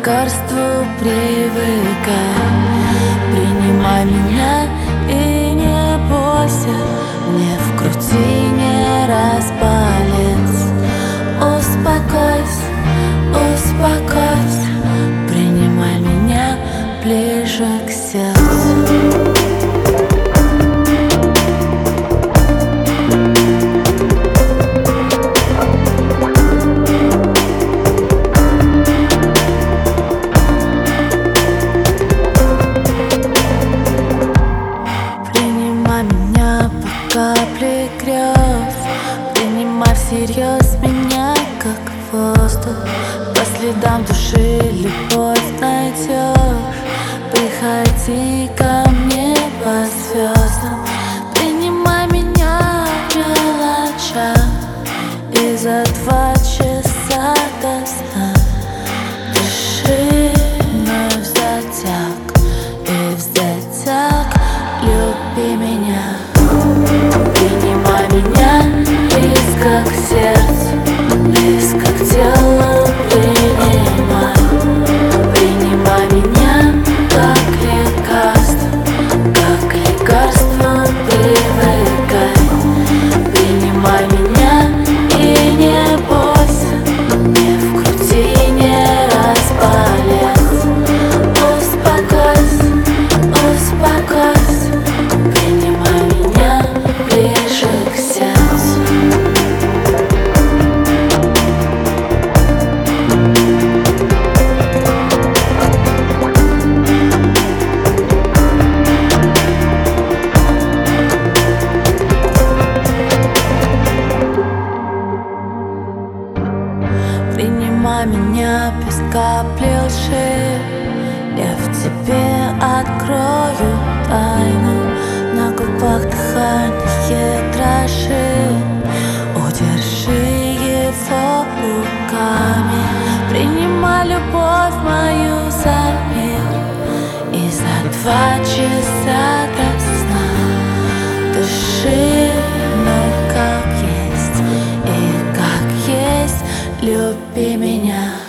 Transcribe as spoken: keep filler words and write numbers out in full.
лекарству привыкай. Принимай меня и не бойся, не вкрути, не распалец. Успокойся, успокойся, принимай меня ближе к сердцу. Капли грез, принимай всерьез меня как воздух. По следам души любовь найдешь. Приходи ко мне по звездам. Принимай меня в мелочах. И за два часа до сна дыши мной в затяг. И в затяг люби меня. Принимай меня близко к сердцу, близко к телу принимай. Принимай меня как лекарство, как лекарство привыкай. Принимай меня и не бойся, не вкрути, не распалец. Успокойся, успокойся, принимай меня ближе к сердцу. Принимай меня без капли лжи. Я в тебе открою тайну. На губах дыхание дрожи. Удержи его руками. Принимай любовь мою за мир. И за два часа до сна дыши мной как есть. И как есть люби меня.